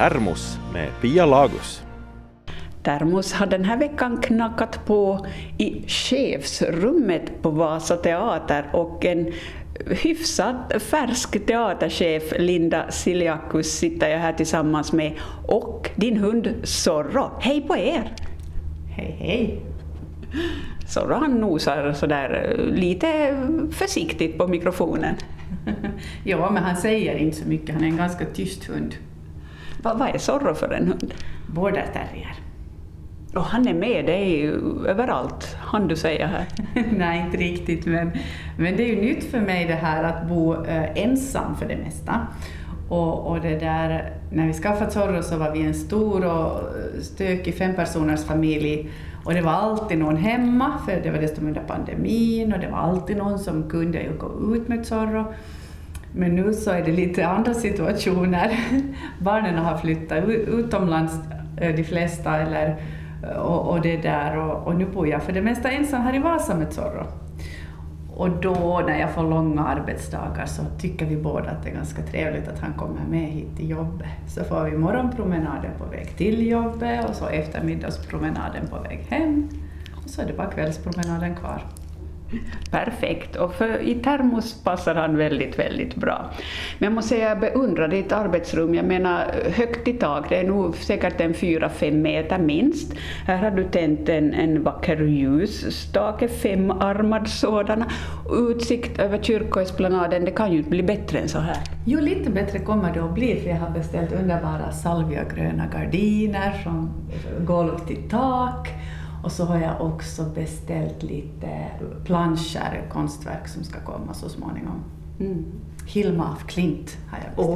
Termos med Pia Lagus. Termos har den här veckan knackat på i chefsrummet på Vasa teater och en hyfsat färsk teaterchef Linda Siliakus sitter jag här tillsammans med och din hund Zorro. Hej på er! Hej hej! Zorro han nosar sådär lite försiktigt på mikrofonen. Ja, men han säger inte så mycket. Han är en ganska tyst hund. Vad är Zorro för en hund? Border terrier. Och han är med dig överallt, han du säger här. Nej, inte riktigt, men det är ju nytt för mig det här att bo ensam för det mesta. Och det där, när vi skaffade Zorro så var vi en stor och stökig 5-personers familj. Och det var alltid någon hemma, för det var dessutom under pandemin, och det var alltid någon som kunde ju gå ut med Zorro. Men nu så är det lite andra situationer. Barnen har flyttat utomlands, de flesta, och det där, och nu bor jag för det mesta ensam här i Vasa med Zorro. Och då när jag får långa arbetsdagar så tycker vi båda att det är ganska trevligt att han kommer med hit till jobbet. Så får vi morgonpromenaden på väg till jobbet och så eftermiddagspromenaden på väg hem. Och så är det bara kvällspromenaden kvar. Perfekt, och i Termos passar han väldigt, väldigt bra. Men jag måste säga, jag beundrar ditt arbetsrum. Jag menar, högt i tak, det är nog säkert en 4-5 meter minst. Här har du tänt en vacker ljusstake, 5-armad sådana. Utsikt över kyrkoesplanaden, det kan ju inte bli bättre än så här. Jo, lite bättre kommer det att bli, för jag har beställt underbara salviagröna gardiner från golv till tak. Och så har jag också beställt lite planscher, konstverk som ska komma så småningom. Hilma af Klint har jag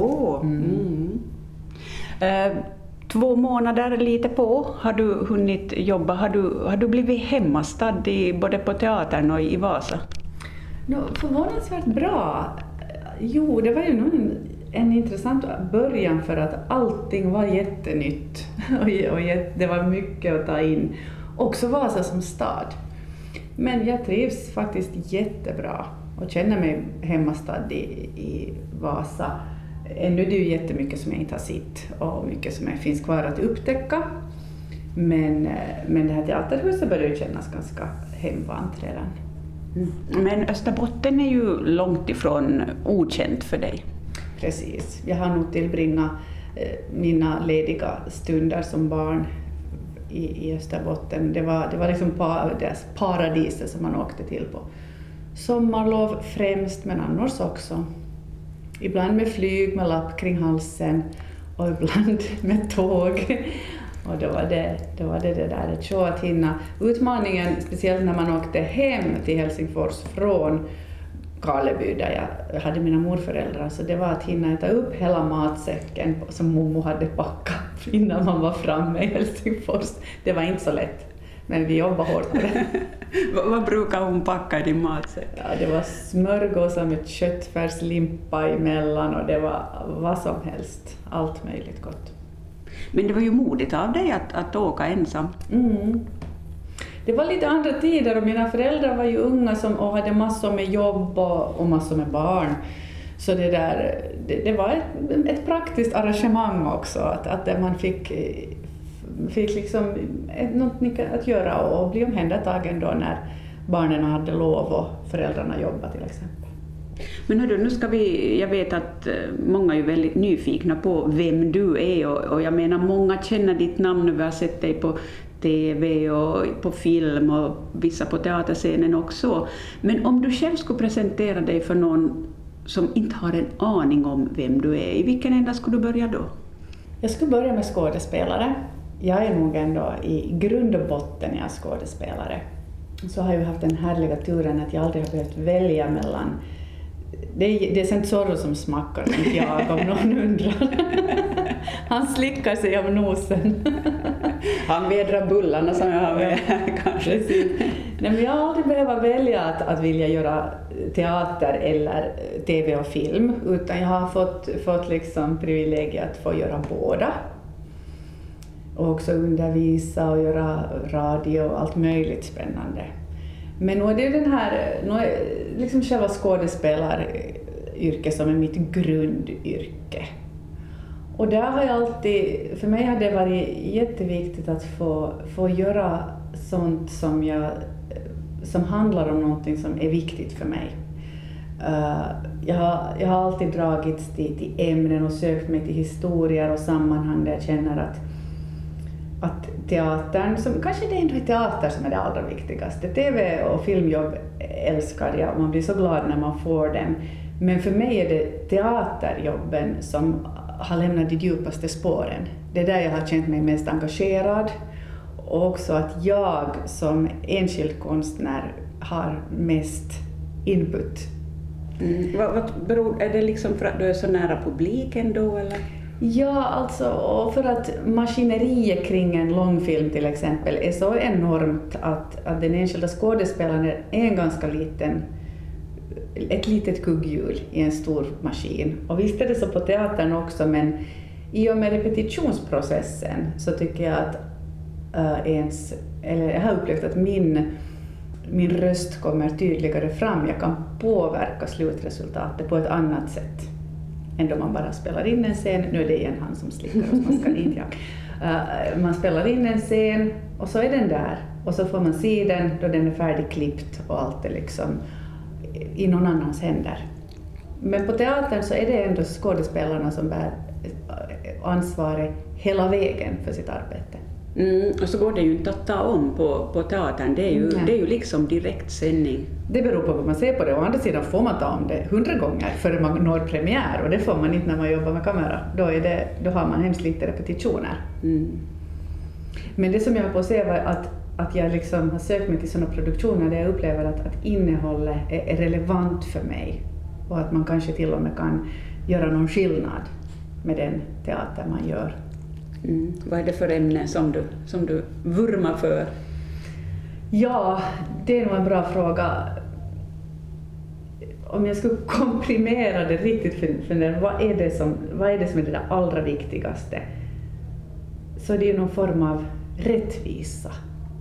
beställt. 2 månader lite på har du hunnit jobba. Har du blivit hemmastad både på teatern och i Vasa? Förvånansvärt bra. Jo, det var ju nog en intressant början, för att allting var jättenytt och det var mycket att ta in. Också Vasa som stad. Men jag trivs faktiskt jättebra och känner mig hemmastad i Vasa. Ännu är det ju jättemycket som jag inte har sett och mycket som finns kvar att upptäcka. Men det här teaterhuset börjar ju kännas ganska hemvant redan. Men Österbotten är ju långt ifrån okänt för dig. Precis. Jag har nog tillbringat mina lediga stunder som barn i Österbotten. Det var liksom paradiset som man åkte till på sommarlov främst, men annars också. Ibland med flyg med lapp kring halsen och ibland med tåg. Och då var det där ett show att hinna. Utmaningen, speciellt när man åkte hem till Helsingfors från Karleby där jag hade mina morföräldrar, så det var att hinna äta upp hela matsäcken som mormor hade packat innan man var framme i Helsingfors. Det var inte så lätt, men vi jobbade hårt med det. Vad brukar hon packa i din matsäck? Ja, det var smörgåsar med köttfärslimpa emellan, och det var vad som helst, allt möjligt gott. Men det var ju modigt av dig att åka ensam. Det var lite andra tider, och mina föräldrar var ju unga och hade massor med jobb och massor med barn. Så det var ett praktiskt arrangemang också, att man fick liksom något att göra och bli omhändertagen då när barnen hade lov och föräldrarna jobbade till exempel. Men hörru, jag vet att många är väldigt nyfikna på vem du är, och jag menar många känner ditt namn, vi har sett dig på TV och på film och vissa på teaterscenen också. Men om du själv skulle presentera dig för någon som inte har en aning om vem du är, i vilken ända skulle du börja då? Jag skulle börja med skådespelare. Jag är nog ändå i grund och botten jag skådespelare. Så har jag haft den härliga turen att jag aldrig har behövt välja mellan. Det är sen Zorro som smackar, inte jag, om någon undrar. Han slickar sig av nosen. Han vädrar bullarna som jag har med kanske. Nej, men jag har aldrig behövt välja att vilja göra teater eller tv och film, utan jag har fått liksom privilegiet att få göra båda. Och också undervisa och göra radio och allt möjligt spännande. Men nu är det liksom själva skådespelaryrket som är mitt grundyrke. Och där har jag alltid, för mig har det varit jätteviktigt att få göra sånt som handlar om någonting som är viktigt för mig. Jag har alltid dragits till ämnen och sökt mig till historier och sammanhang där jag känner att teatern, som kanske det ändå är teater som är det allra viktigaste. TV och filmjobb älskar jag och man blir så glad när man får dem. Men för mig är det teaterjobben som har lämnat de djupaste spåren. Det är där jag har känt mig mest engagerad. Och också att jag som enskild konstnär har mest input. Vad beror, är det liksom för att du är så nära publiken då eller? Ja, alltså och för att maskineriet kring en långfilm till exempel är så enormt att den enskilda skådespelaren är en ganska ett litet kugghjul i en stor maskin. Och visst är det så på teatern också, men i och med repetitionsprocessen så tycker jag att jag har upplevt att min röst kommer tydligare fram. Jag kan påverka slutresultatet på ett annat sätt än då man bara spelar in en scen. Nu är det igen han som slickar och smaskar in. Man spelar in en scen och så är den där. Och så får man se den då den är färdigklippt och allt är liksom i någon annans händer. Men på teatern så är det ändå skådespelarna som bär ansvaret hela vägen för sitt arbete. Och så går det ju inte att ta om på teatern, det är ju liksom direktsändning. Det beror på vad man ser på det. Å andra sidan får man ta om det 100 gånger före man når premiär, och det får man inte när man jobbar med kamera. Då har man hemskt lite repetitioner. Men det som jag har på att se var att jag liksom har sökt mig till sådana produktioner där jag upplever att innehållet är relevant för mig och att man kanske till och med kan göra någon skillnad med den teater man gör. Vad är det för ämne som du vurmar för? Ja, det är nog en bra fråga. Om jag skulle komprimera det riktigt för vad är det som är det allra viktigaste, så det är någon form av rättvisa.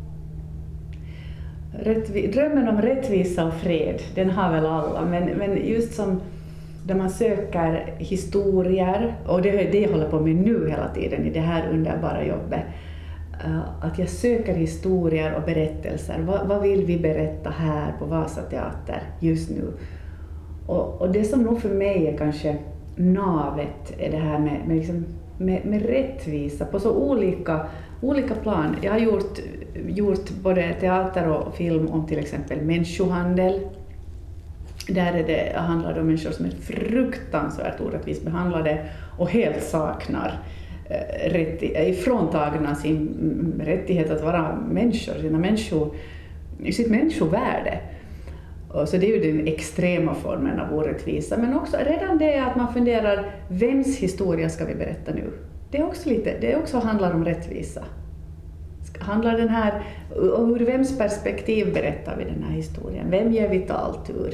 Drömmen om rättvisa och fred, den har väl alla, men just som där man söker historier, och det jag håller på med nu hela tiden i det här underbara jobbet, att jag söker historier och berättelser. Vad vill vi berätta här på Vasa Teater just nu? Och det som nog för mig är kanske navet är det här med rättvisa på så olika plan. Jag har gjort både teater och film om till exempel människohandel. Där handlar det om människor som är fruktansvärt orättvist behandlade och helt saknar ifråntagna sin rättighet att vara människor, sitt människovärde. Och så det är ju den extrema formen av orättvisa, men också redan det att man funderar, vems historia ska vi berätta nu? Det också handlar om rättvisa. Handlar den här, och ur vems perspektiv berättar vi den här historien? Vem ger vi talt ur?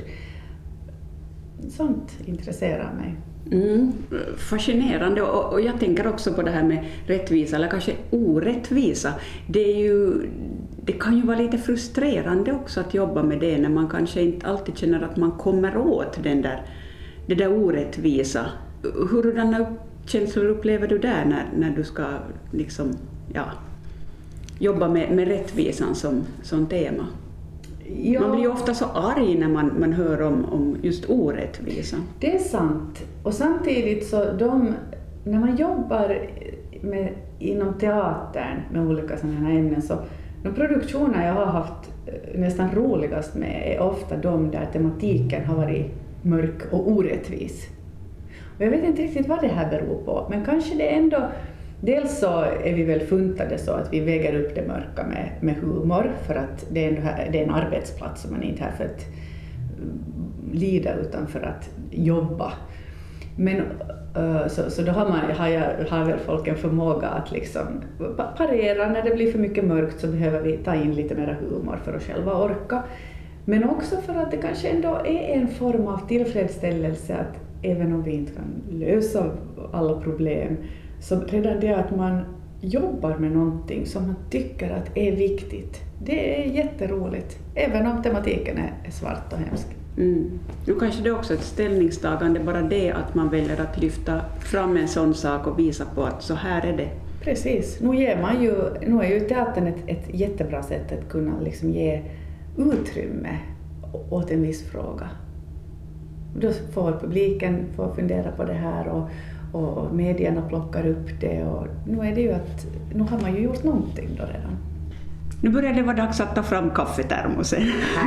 Sånt intresserar mig. Fascinerande, och jag tänker också på det här med rättvisa eller kanske orättvisa. Det kan ju vara lite frustrerande också att jobba med det när man kanske inte alltid känner att man kommer åt det där orättvisa. Hurdana känslor upplever du där när du ska liksom, jobba med rättvisan som tema? Ja. Man blir ju ofta så arg när man hör om just orättvisa. Det är sant. Och samtidigt så när man jobbar inom teatern med olika sådana här ämnen, så de produktioner jag har haft nästan roligast med är ofta de där tematiken har varit mörk och orättvis. Och jag vet inte riktigt vad det här beror på, men kanske det ändå. Dels så är vi väl funtade så att vi väger upp det mörka med humor, för att det är en arbetsplats som man inte är här för att lida utan för att jobba. Men så då har väl folk en förmåga att liksom parera. När det blir för mycket mörkt så behöver vi ta in lite mer humor för att själva orka. Men också för att det kanske ändå är en form av tillfredsställelse att även om vi inte kan lösa alla problem, så redan det att man jobbar med någonting som man tycker att är viktigt, det är jätteroligt. Även om tematiken är svart och hemsk. Nu kanske det är också ett ställningstagande, bara det att man väljer att lyfta fram en sån sak och visa på att så här är det. Precis, nu är ju teatern ett jättebra sätt att kunna liksom ge utrymme åt en viss fråga. Då får publiken fundera på det här och medierna plockar upp det, och nu är det ju att nu har man ju gjort någonting då redan. Nu börjar det vara dags att ta fram kaffetermosen.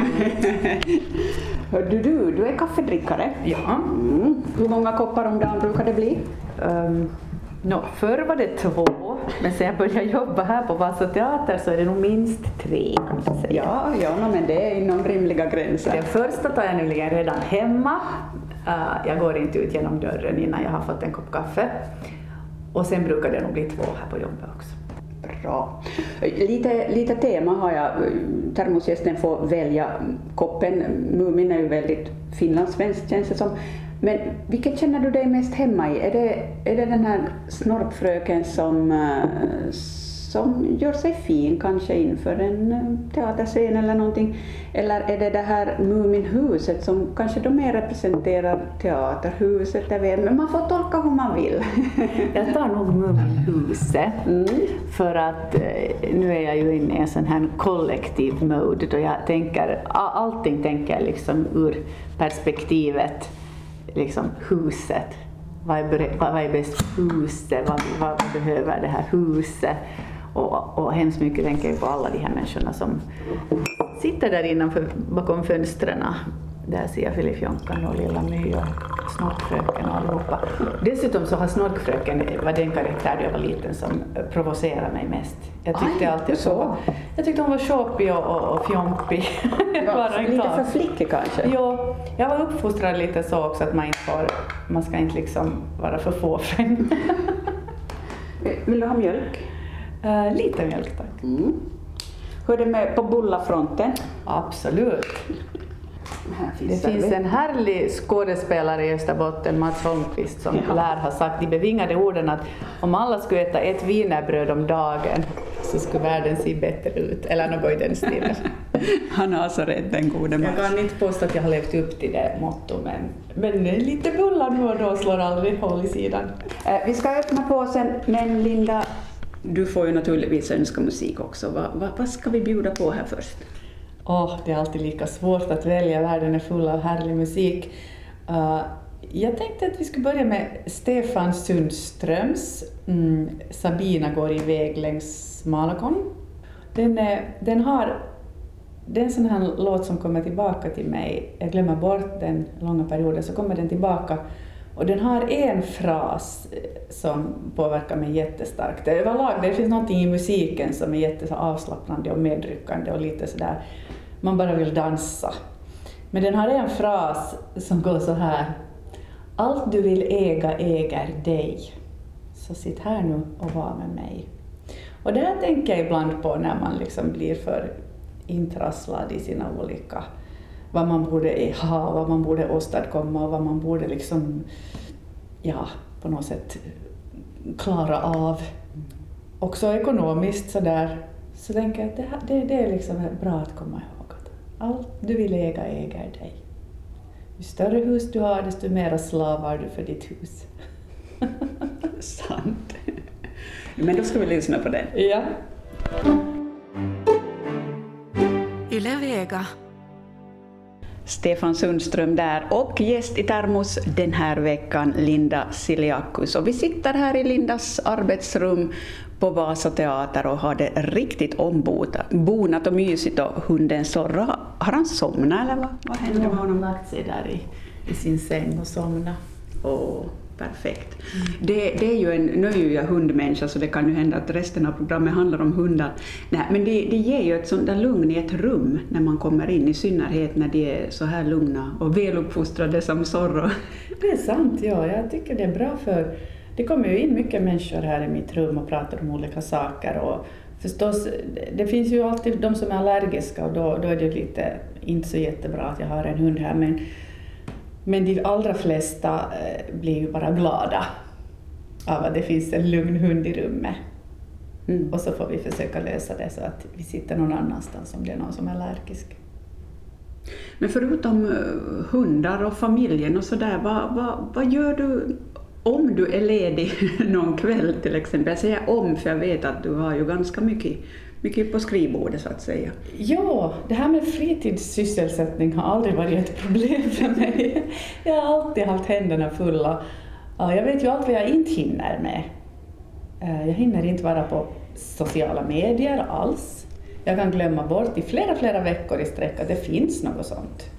Du är kaffedrickare. Ja. Hur många koppar om dagen brukar det bli? Förr var det 2, men sen jag började jobba här på Vasa Teater så är det nog minst 3. Ja, men det är inom rimliga gränser. Den första tar jag nämligen redan hemma. Jag går inte ut genom dörren innan jag har fått en kopp kaffe. Och sen brukar det nog bli 2 här på jobbet också. Bra. Lite tema har jag. Termosgästen får välja koppen. Mumin är ju väldigt finlandssvensk, känns det som. Men vilken känner du dig mest hemma i? Är det den här snorpfröken som gör sig fin kanske inför en teaterscen eller någonting? Eller är det här Muminhuset som kanske då mer representerar teaterhuset? Jag vet, men man får tolka hur man vill. Jag tar nog Muminhuset för att nu är jag ju inne i en sån här kollektiv mode då jag tänker, allting tänker jag liksom ur perspektivet liksom huset. Vad är bäst för huset? Vad behöver det här huset? Och hemskt mycket tänker jag på alla de här människorna som sitter där innanför bakom fönstren. Där ser jag Filip Jonkan och Lilla My och Snorkfröken och allihopa. Dessutom så har Snorkfröken var den karaktär då jag var liten som provocerade mig mest. Jag tyckte hon var shoppig och fjompig. Lite för flickig kanske? Ja, jag var uppfostrad lite så också att man ska inte liksom vara för fåfäng. Vill du ha mjölk? Lite mjölk tack. Hur är det med på bullafronten? Absolut. Det finns en härlig skådespelare i Österbotten, Mats Holmqvist, som lär ha sagt de bevingade orden att om alla skulle äta ett wienerbröd om dagen så skulle världen se bättre ut. Eller något i den stilen. Han har så rätt, den gode Mats. Jag kan inte påstå att jag har levt upp till det motto, men lite bullar nu och då slår aldrig håll i sidan. Vi ska öppna påsen, men Linda, du får ju naturligtvis önska musik också. Vad ska vi bjuda på här först? Det är alltid lika svårt att välja, världen är full av härlig musik. Jag tänkte att vi skulle börja med Stefan Sundströms Sabina går iväg längs Malakon. Det är en sån här låt som kommer tillbaka till mig. Jag glömmer bort den långa perioden så kommer den tillbaka. Och den har en fras som påverkar mig jättestarkt. Överlag, det finns något i musiken som är jätteavslappnande och medryckande och lite sådär. Man bara vill dansa. Men den har en fras som går så här. Allt du vill äga äger dig. Så sitt här nu och var med mig. Och det här tänker jag ibland på när man liksom blir för intrasslad i sina olika, vad man borde ha, vad man borde åstadkomma och vad man borde liksom, på något sätt klara av. Också ekonomiskt sådär. Så tänker jag att det är liksom bra att komma ihåg att allt du vill äga äger dig. Ju större hus du har, desto mera slavar du för ditt hus. Sant. Men då ska vi lyssna på den. Ja. Yle Vega. Stefan Sundström där och gäst i Termos den här veckan Linda Siliakus. Och vi sitter här i Lindas arbetsrum på Vasa Teater och har det riktigt ombonat och mysigt och hunden Zorro. Har han somnat eller vad händer med honom? Han har lagt sig där i sin säng och somnat. Perfekt. Det är ju nu är ju jag hundmänniska så det kan ju hända att resten av programmet handlar om hundar. Nej, men det ger ju ett sånt där lugn i ett rum när man kommer in, i synnerhet när de är så här lugna och väluppfostrade som Zorro. Det är sant, ja. Jag tycker det är bra för det kommer ju in mycket människor här i mitt rum och pratar om olika saker och förstås, det finns ju alltid de som är allergiska och då är det lite inte så jättebra att jag har en hund här men de allra flesta blir ju bara glada av att det finns en lugn hund i rummet. Och så får vi försöka lösa det så att vi sitter någon annanstans om det är någon som är allergisk. Men förutom hundar och familjen och sådär, vad gör du om du är ledig någon kväll till exempel? Jag säger om, för jag vet att du har ju ganska mycket på skrivbordet så att säga. Ja, det här med fritidssysselsättning har aldrig varit ett problem för mig. Jag har alltid haft händerna fulla. Jag vet ju allt vad jag inte hinner med. Jag hinner inte vara på sociala medier alls. Jag kan glömma bort i flera veckor i sträck att det finns något sånt.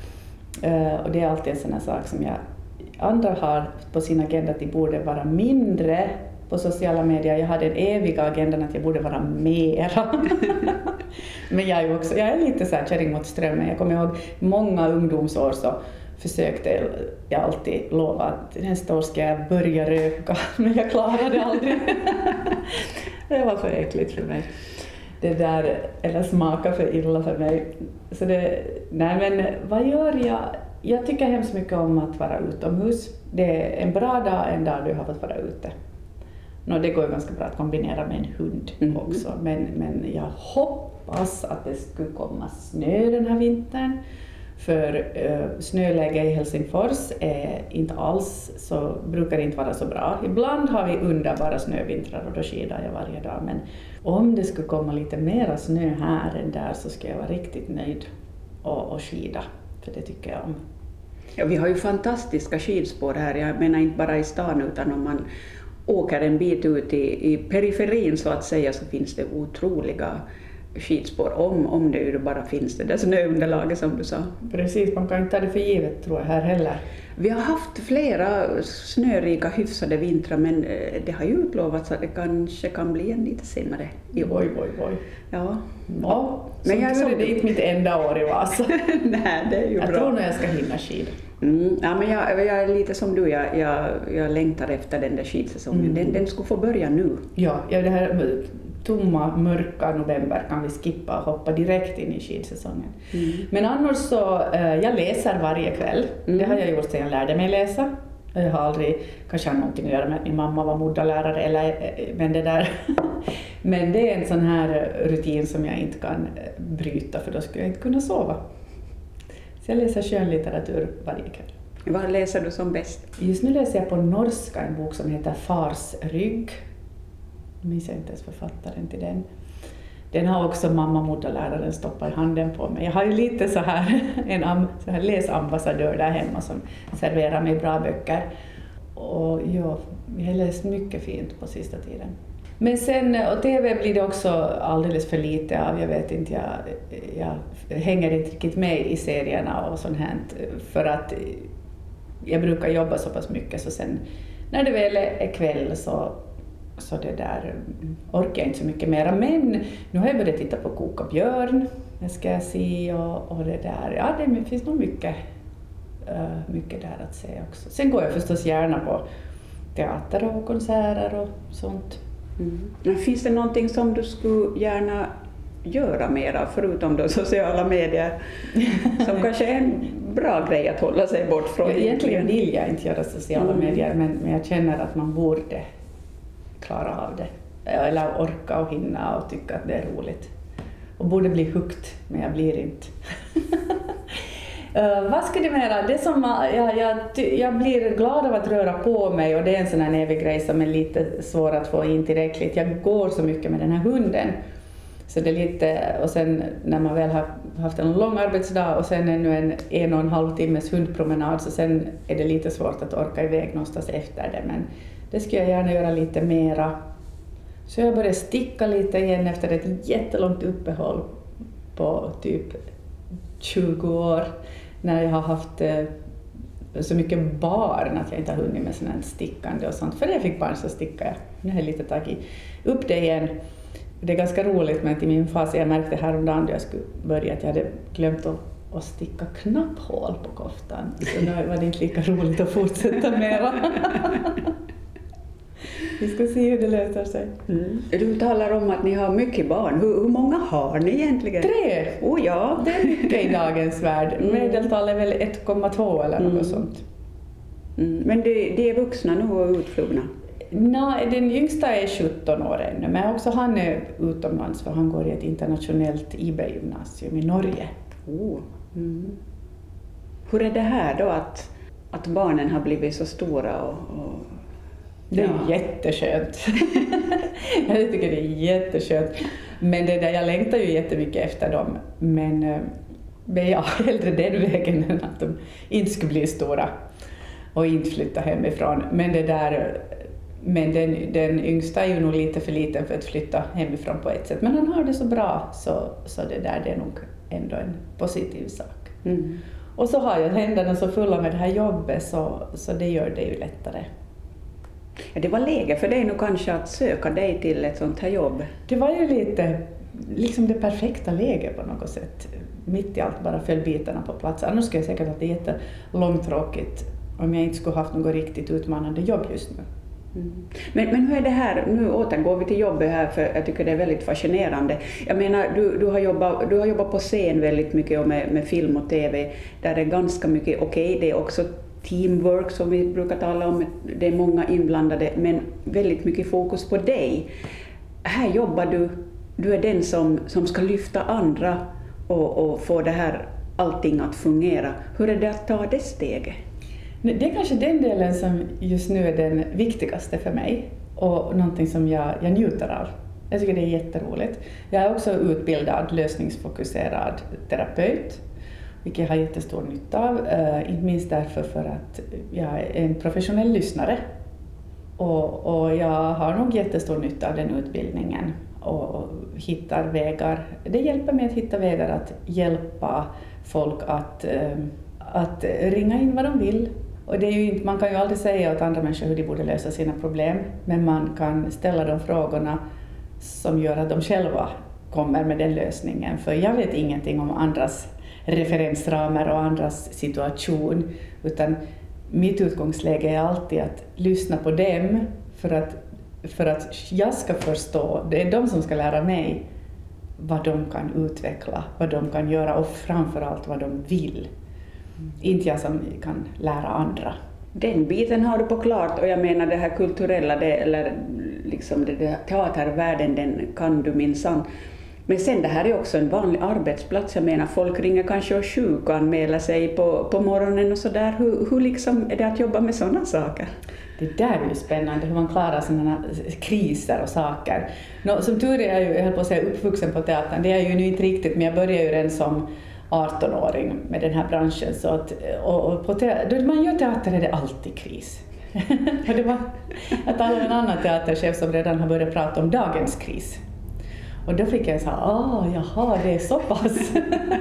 Och det är alltid en sån här sak som andra har på sin agenda att de borde vara mindre på sociala medier. Jag hade en evig agenda att jag borde vara mera. Men jag är lite så här kärring mot strömmen. Jag kommer ihåg många ungdomsår så försökte jag alltid lova att nästa år ska jag börja röka. Men jag klarade aldrig. Det var för äckligt för mig. Det där, eller smaka för illa för mig. Så vad gör jag? Jag tycker hemskt mycket om att vara utomhus. Det är en bra dag, en dag du har fått vara ute. Det går ganska bra att kombinera med en hund också. Men jag hoppas att det skulle komma snö den här vintern. För snöläge i Helsingfors är inte alls brukar inte vara så bra. Ibland har vi underbara snövintrar och då skidar jag varje dag. Men om det skulle komma lite mera snö här än där så ska jag vara riktigt nöjd och skida. För det tycker jag om. Ja, vi har ju fantastiska skidspår här. Jag menar inte bara i stan utan om man åker en bit ut i periferin så att säga så finns det otroliga skidspår om det bara finns det där snöunderlaget som du sa. Precis, man kan inte ta det för givet tror jag här heller. Vi har haft flera snörika hyfsade vintrar men det har ju utlovats att det kanske kan bli en lite senare i år. Oj. Ja. Men jag är det inte mitt enda år i Vasa. Nej, det är ju bra. Jag tror nog jag ska hinna skida. Ja, men jag är lite som du, jag längtar efter den där skidsäsongen. Den skulle få börja nu. Ja, det här tomma, mörka november kan vi skippa och hoppa direkt in i skidsäsongen. Men annars så, jag läser varje kväll. Det har jag gjort sedan jag lärde mig läsa. Jag har aldrig, kanske har någonting att göra med att min mamma var moderlärare men det där. Men det är en sån här rutin som jag inte kan bryta för då skulle jag inte kunna sova. Så jag läser skönlitteratur varje kväll. Vad läser du som bäst? Just nu läser jag på norska en bok som heter Fars rygg. Jag minns inte ens författaren till den. Den har också mamma moderläraren stoppat i handen på mig. Jag har ju lite så här en läsambassadör där hemma som serverar mig bra böcker. Och ja, jag har läst mycket fint på sista tiden. Men sen, och TV blir det också alldeles för lite av. Jag vet inte, jag hänger inte riktigt med i serierna och sånt här. För att jag brukar jobba så pass mycket så sen när det väl är kväll så det där orkar jag inte så mycket mer. Men nu har jag börjat titta på Koka björn. Det ska jag se och det där. Ja, det finns nog mycket där att se också. Sen går jag förstås gärna på teater och konserter och sånt. Finns det någonting som du skulle gärna göra mera förutom de sociala medier som kanske är en bra grej att hålla sig bort från? Egentligen vill jag inte göra sociala medier men jag känner att man borde klara av det. Eller orka och hinna och tycka att det är roligt. Och borde bli hooked, men jag blir inte. Vad ska det mera? Det som jag blir glad av att röra på mig och det är en sån här evig grej som är lite svår att få in tillräckligt. Jag går så mycket med den här hunden. Så det är lite, och sen när man väl har haft en lång arbetsdag och sen ännu en 1,5 timmes hundpromenad så sen är det lite svårt att orka iväg någonstans efter det. Men det skulle jag gärna göra lite mera. Så jag började sticka lite igen efter ett jättelångt uppehåll på typ 20 år. När jag har haft så mycket barn att jag inte har hunnit med sånt här stickande och sånt. För när jag fick barn så stickade jag. Nu har jag lite tagit upp det igen. Det är ganska roligt men till min fas jag märkte häromdagen då jag skulle börja att jag hade glömt att sticka knapphål på koftan. Så nu var det inte lika roligt att fortsätta mera. Vi ska se hur det löser sig. Du talar om att ni har mycket barn. Hur många har ni egentligen? 3! Oh, ja. Det är mycket i dagens värld. Medeltal är väl 1,2 eller något sånt. Men de är vuxna nu och utflugna? Nej, den yngsta är 17 år ännu. Men också han är utomlands för han går i ett internationellt IB-gymnasium i Norge. Hur är det här då att barnen har blivit så stora? Det är jätteskönt. Jag tycker det är jätteskönt. Men det där, jag längtar ju jättemycket efter dem. Men jag är hellre den vägen än att de inte skulle bli stora och inte flytta hemifrån. Men den yngsta är ju nog lite för liten för att flytta hemifrån på ett sätt. Men han har det så bra så det är nog ändå en positiv sak. Och så har jag händerna så fulla med det här jobbet så det gör det ju lättare. Ja, det var läge för dig nu kanske att söka dig till ett sånt här jobb. Det var ju lite liksom det perfekta läget på något sätt. Mitt i allt bara föll bitarna på plats. Annars skulle jag säkert att det är jättelångtråkigt om jag inte skulle haft något riktigt utmanande jobb just nu. Men hur är det här, nu återgår vi till jobbet här för jag tycker det är väldigt fascinerande. Jag menar, du har jobbat på scen väldigt mycket och med film och tv där det är ganska mycket, det är också teamwork som vi brukar tala om, det är många inblandade men väldigt mycket fokus på dig. Här jobbar du är den som ska lyfta andra och få det här allting att fungera. Hur är det att ta det steget? Det är kanske den delen som just nu är den viktigaste för mig och någonting som jag njuter av. Jag tycker det är jätteroligt. Jag är också utbildad lösningsfokuserad terapeut, vilket jag har jättestor nytta av. Inte minst därför för att jag är en professionell lyssnare. Och jag har nog jättestor nytta av den utbildningen och hittar vägar. Det hjälper mig att hitta vägar att hjälpa folk att ringa in vad de vill. Och det är ju inte, man kan ju aldrig säga åt andra människor hur de borde lösa sina problem, men man kan ställa de frågorna som gör att de själva kommer med den lösningen. För jag vet ingenting om andras referensramar och andras situation, utan mitt utgångsläge är alltid att lyssna på dem för att jag ska förstå. Det är de som ska lära mig vad de kan utveckla, vad de kan göra och framförallt vad de vill. Inte jag som kan lära andra. Den biten har du på klart och jag menar det här kulturella, eller liksom det teatervärlden, den kan du minsann. Men sen det här är också en vanlig arbetsplats, jag menar folk ringer kanske och sjukanmäler sig på morgonen och sådär. Hur liksom är det att jobba med sådana saker? Det där är ju spännande, hur man klarar sådana kriser och saker. Som tur är jag höll på att säga uppvuxen på teatern, det är ju nu inte riktigt, men jag började ju redan som 18-åring med den här branschen. Så att, och då man gör teater är det alltid kris. Och det var att alla en annan teaterchef som redan har börjat prata om dagens kris. Och då fick jag säga, jaha, det är så pass.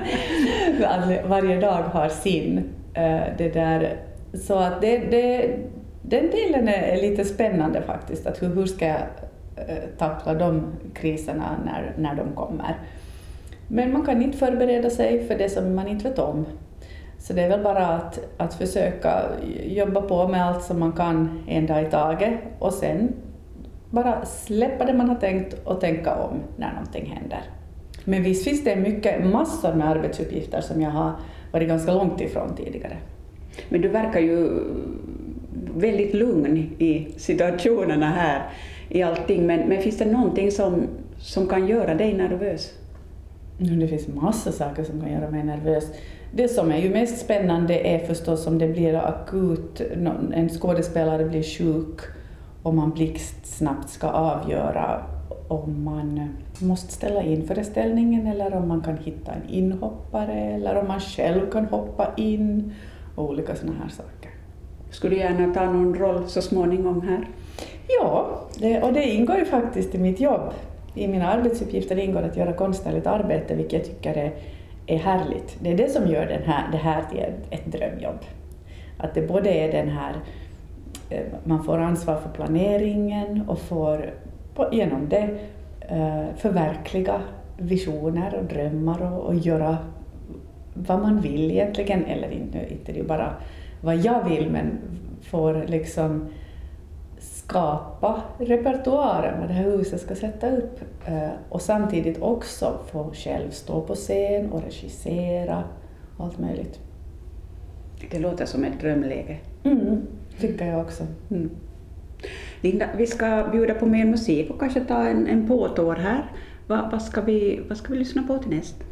Varje dag har sin. Det där. Så att den delen är lite spännande faktiskt. Att hur ska jag tackla de kriserna när de kommer. Men man kan inte förbereda sig för det som man inte vet om. Så det är väl bara att försöka jobba på med allt som man kan en dag i taget. Och sen bara släppa det man har tänkt och tänka om när någonting händer. Men visst finns det massor med arbetsuppgifter som jag har varit ganska långt ifrån tidigare. Men du verkar ju väldigt lugn i situationerna här, i allting. Men finns det någonting som kan göra dig nervös? Det finns massa saker som kan göra mig nervös. Det som är ju mest spännande är förstås om det blir akut, en skådespelare blir sjuk och man blixtsnabbt ska avgöra om man måste ställa in föreställningen eller om man kan hitta en inhoppare eller om man själv kan hoppa in och olika sådana här saker. Skulle du gärna ta någon roll så småningom här? Ja, och det ingår ju faktiskt i mitt jobb. I mina arbetsuppgifter ingår att göra konstnärligt arbete, vilket jag tycker är härligt. Det är det som gör det här till ett drömjobb. Att det både är den här, man får ansvar för planeringen och får genom det förverkliga visioner och drömmar och göra vad man vill egentligen, eller inte det är ju bara vad jag vill, men får liksom skapa repertoaren vad det här huset ska sätta upp och samtidigt också få själv stå på scen och regissera och allt möjligt. Det låter som ett drömläge. Tycker jag också. Linda, vi ska bjuda på mer musik och kanske ta en påtår här. Vad ska vi lyssna på till näst?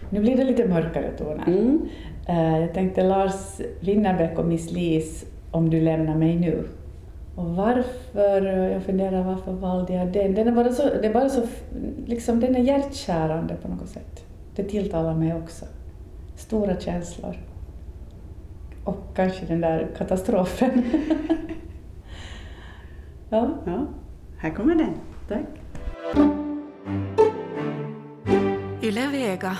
Nu blir det lite mörkare toner. Jag tänkte Lars Winnerbäck och Miss Lis, Om du lämnar mig nu. Och jag funderar varför valde jag den? Den är bara så liksom, den är hjärtkärande på något sätt. Det tilltalar mig också. Stora känslor. Och kanske den där katastrofen. Ja, här kommer den. Tack. Yle Vega.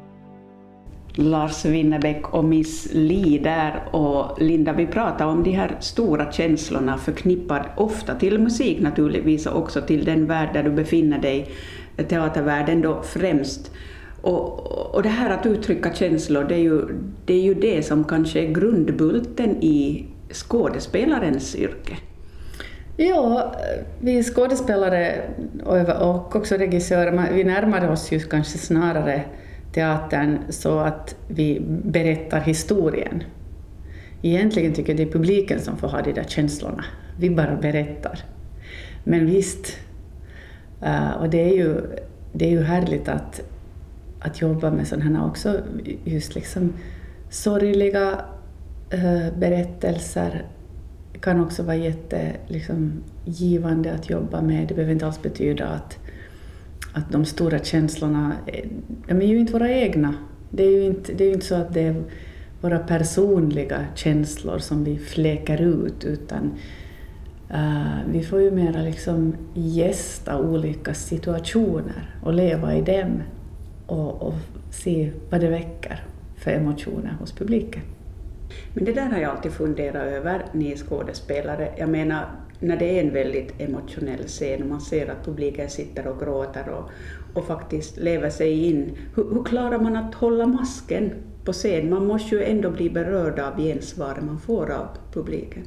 Lars Winnerbäck och Miss Li där, och Linda, vi pratar om de här stora känslorna förknippad ofta till musik naturligtvis, och också till den värld där du befinner dig, teatervärlden då främst. Och det här att uttrycka känslor, det är ju det som kanske är grundbulten i skådespelarens yrke. Ja, vi skådespelare och också regissörer, vi närmar oss ju kanske snarare teatern så att vi berättar historien. Egentligen tycker jag det är publiken som får ha de där känslorna. Vi bara berättar. Men visst, och det är ju härligt att jobba med sådana här också, just liksom sorgliga berättelser kan också vara givande att jobba med. Det behöver inte alls betyda att de stora känslorna, de är ju inte våra egna. Det är ju inte så att det är våra personliga känslor som vi fläker ut, utan vi får ju mera liksom gästa olika situationer och leva i dem och se vad det väcker för emotioner hos publiken. Men det där har jag alltid funderat över, ni skådespelare. Jag menar, när det är en väldigt emotionell scen och man ser att publiken sitter och gråter och faktiskt lever sig in. Hur klarar man att hålla masken på scen? Man måste ju ändå bli berörd av gensvar man får av publiken.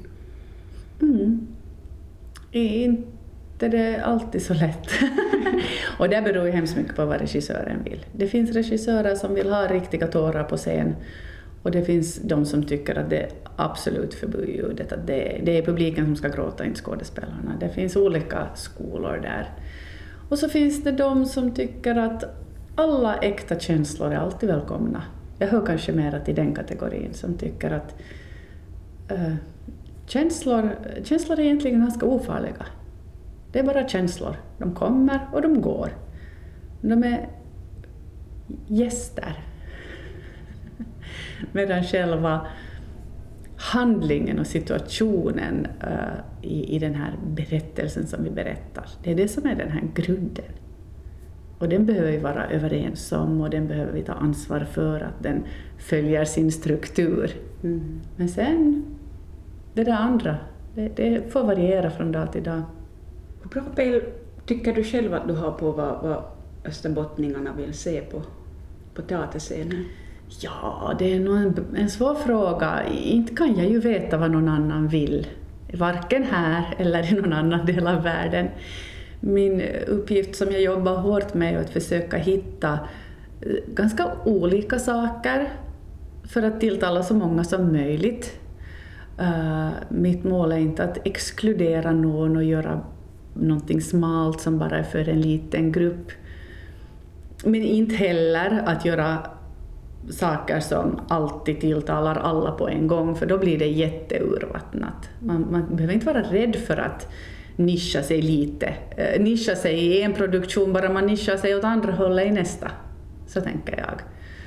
Är inte det alltid så lätt. Och det beror ju hemskt mycket på vad regissören vill. Det finns regissörer som vill ha riktiga tårar på scen. Och det finns de som tycker att det är absolut förbjudet, att det är publiken som ska gråta, inte skådespelarna. Det finns olika skolor där. Och så finns det de som tycker att alla äkta känslor är alltid välkomna. Jag hör kanske mer till den kategorin som tycker att känslor är egentligen ganska ofarliga. Det är bara känslor. De kommer och de går. De är gäster. Medan själva handlingen och situationen i den här berättelsen som vi berättar, det är det som är den här grunden. Och den behöver vi vara överens om, och den behöver vi ta ansvar för att den följer sin struktur. Men sen, det där andra, det får variera från dag till dag. Hur bra pejl tycker du själv att du har på vad österbottningarna vill se på teaterscenen? Ja, det är nog en svår fråga. Inte kan jag ju veta vad någon annan vill. Varken här eller i någon annan del av världen. Min uppgift som jag jobbar hårt med är att försöka hitta ganska olika saker för att tilltala så många som möjligt. Mitt mål är inte att exkludera någon och göra någonting smalt som bara är för en liten grupp. Men inte heller att göra saker som alltid tilltalar alla på en gång, för då blir det jätteurvattnat. Man behöver inte vara rädd för att nischa sig lite. Nischa sig i en produktion, bara man nischar sig åt andra hållet i nästa. Så tänker jag.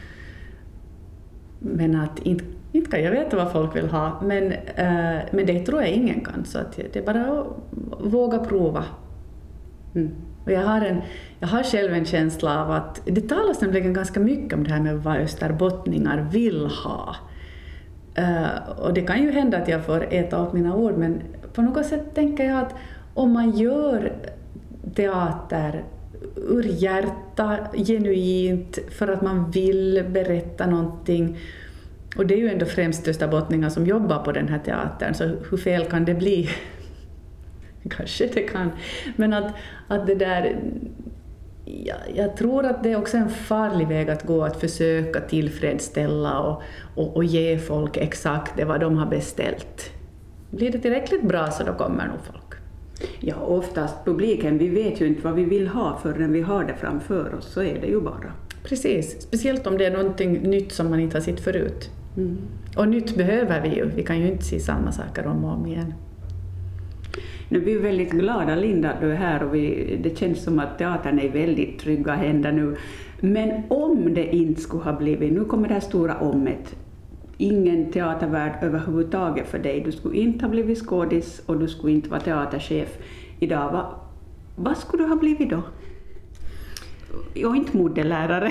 Men att inte kan jag veta vad folk vill ha, men det tror jag ingen kan. Så att det är bara att våga prova. Och jag har själv en känsla av att det talas nämligen ganska mycket om det här med vad österbottningar vill ha. Och det kan ju hända att jag får äta upp mina ord, men på något sätt tänker jag att om man gör teater ur hjärta, genuint, för att man vill berätta någonting, och det är ju ändå främst österbottningar som jobbar på den här teatern, så hur fel kan det bli? Kanske det kan, men att det där, jag tror att det är också en farlig väg att gå, att försöka tillfredsställa och ge folk exakt det vad de har beställt. Blir det tillräckligt bra så då kommer nog folk. Ja, oftast publiken, vi vet ju inte vad vi vill ha förrän vi har det framför oss, så är det ju bara. Precis, speciellt om det är någonting nytt som man inte har sett förut. Och nytt behöver vi ju, vi kan ju inte se samma saker om och om igen. Nu är vi väldigt glada, Linda, att du är här, och det känns som att teatern är i väldigt trygga händer nu. Men om det inte skulle ha blivit, nu kommer det här stora omet, ingen teatervärld överhuvudtaget för dig, du skulle inte ha blivit skådis och du skulle inte vara teaterchef idag, vad skulle du ha blivit då? Och inte modelärare.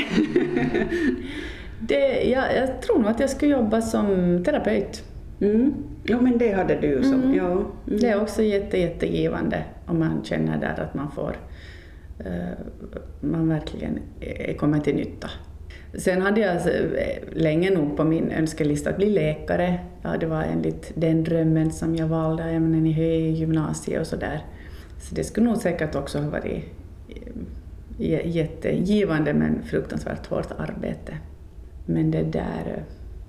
Jag tror nog att jag skulle jobba som terapeut. Ja, men det hade du som. Ja. Det är också jättegivande om man känner där att man får man verkligen kommer till nytta. Sen hade jag länge nog på min önskelista att bli läkare. Ja, det var enligt den drömmen som jag valde ämnen i gymnasiet och sådär. Så det skulle nog säkert också ha varit jättegivande men fruktansvärt hårt arbete. Men det där...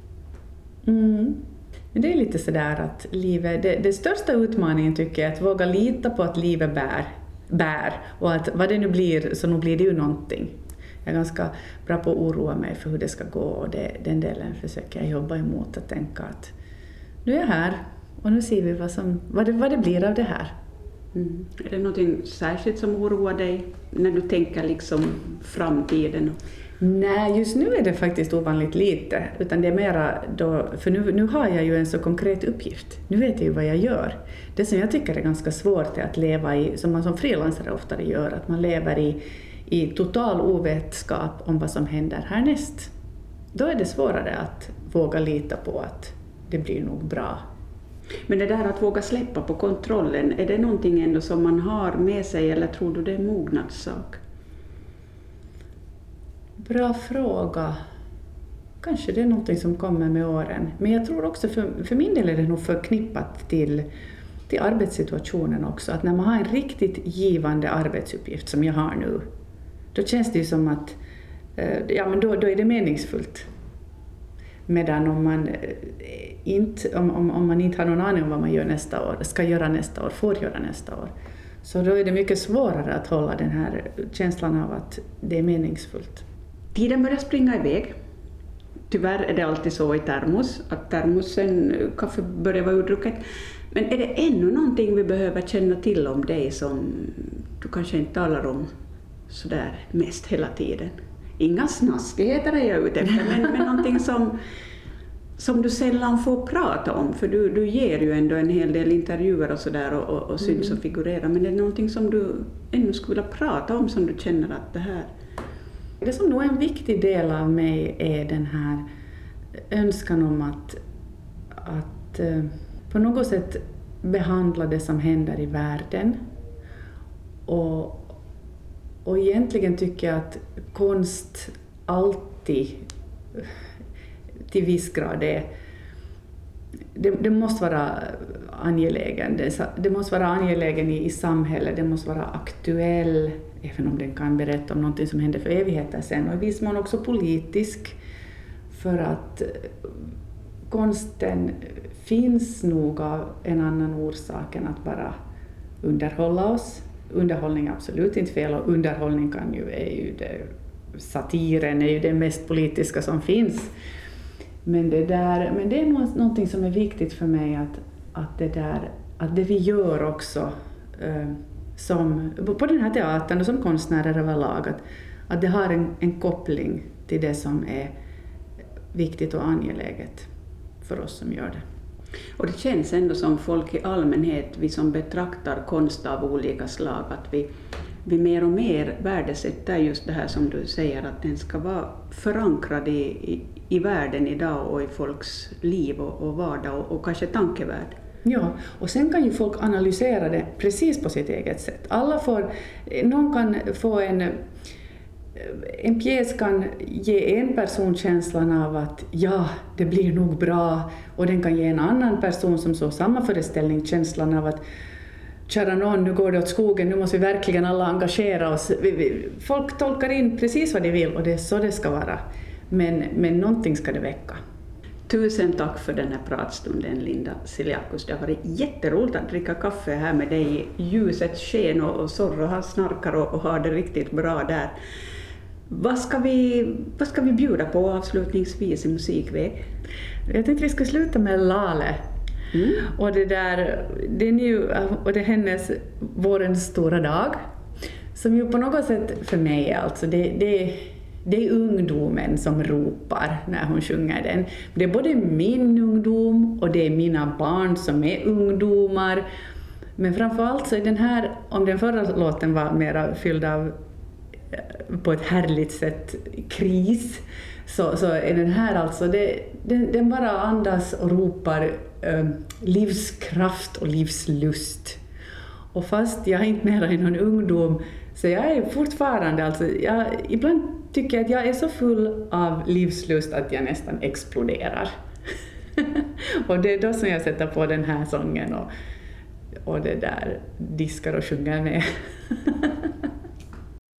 Men det är lite sådär att livet... Det största utmaningen tycker jag är att våga lita på att livet bär. Och att vad det nu blir så nu blir det ju någonting. Jag är ganska bra på att oroa mig för hur det ska gå. Och den delen försöker jag jobba emot, att tänka att nu är jag här och nu ser vi vad det blir av det här. Är det något särskilt som oroar dig när du tänker liksom framtiden? Nej, just nu är det faktiskt ovanligt lite, utan det är mera då, för nu har jag ju en så konkret uppgift. Nu vet jag ju vad jag gör. Det som jag tycker är ganska svårt är att leva i, som man som frilansare ofta gör, att man lever i total ovetskap om vad som händer härnäst. Då är det svårare att våga lita på att det blir nog bra. Men det där att våga släppa på kontrollen, är det någonting ändå som man har med sig, eller tror du det är en mognadssak? Bra fråga. Kanske det är någonting som kommer med åren. Men jag tror också för min del är det nog förknippat till arbetssituationen också. Att när man har en riktigt givande arbetsuppgift som jag har nu, då känns det ju som att men då är det meningsfullt. Medan om man inte har någon aning om vad man gör nästa år, ska göra nästa år, får göra nästa år, så då är det mycket svårare att hålla den här känslan av att det är meningsfullt. Tiden börjar springa iväg. Tyvärr är det alltid så i termos, att termosen, kaffe börjar vara udrucket. Men är det ännu någonting vi behöver känna till om dig som du kanske inte talar om sådär mest hela tiden? Inga snaskigheter är jag ute efter, men någonting som du sällan får prata om, för du ger ju ändå en hel del intervjuer och sådär och syns och figurerar, men är det någonting som du ännu skulle vilja prata om som du känner att det här... Det som nog är en viktig del av mig är den här önskan om att på något sätt behandla det som händer i världen. Och egentligen tycker jag att konst alltid till viss grad det måste vara angelägen. Det måste vara angelägen i samhället, det måste vara aktuell, även om den kan berätta om något som hände för evigheter sedan. Och i viss mån också politisk, för att konsten finns nog av en annan orsak än att bara underhålla oss. Underhållning är absolut inte fel, och underhållning satiren är ju det mest politiska som finns. Men det är någonting som är viktigt för mig, att det vi gör också som på den här teatern och som konstnärer överlag, att det har en koppling till det som är viktigt och angeläget för oss som gör det. Och det känns ändå som folk i allmänhet, vi som betraktar konst av olika slag, att vi mer och mer värdesätter just det här som du säger, att den ska vara förankrad i världen idag och i folks liv och vardag och kanske tankevärld. Ja, och sen kan ju folk analysera det precis på sitt eget sätt. Någon kan få en pjäs kan ge en person känslan av att ja, det blir nog bra, och den kan ge en annan person som så samma föreställning känslan av att kära någon, nu går det åt skogen, nu måste vi verkligen alla engagera oss. Folk tolkar in precis vad de vill, och det är så det ska vara. Men någonting ska det väcka. Tusen tack för den här pratstunden, Linda Siliakus. Det har varit jätteroligt att dricka kaffe här med dig. Ljuset sken och Zorro har snarkar och har det riktigt bra där. Vad ska vi bjuda på avslutningsvis i musikväg? Jag tänkte vi ska sluta med Lale. Och det är nu, och det är hennes Vårens stora dag, som ju på något sätt för mig alltså det är ungdomen som ropar när hon sjunger den. Det är både min ungdom och det är mina barn som är ungdomar. Men framförallt så är den här, om den förra låten var mera fylld av på ett härligt sätt kris, så är den här alltså, den bara andas och ropar livskraft och livslust. Och fast jag är inte mer än någon ungdom, så jag är fortfarande, alltså, ibland tycker jag att jag är så full av livslust att jag nästan exploderar. Och det är då som jag sätter på den här sången och det där diskar och sjunger med.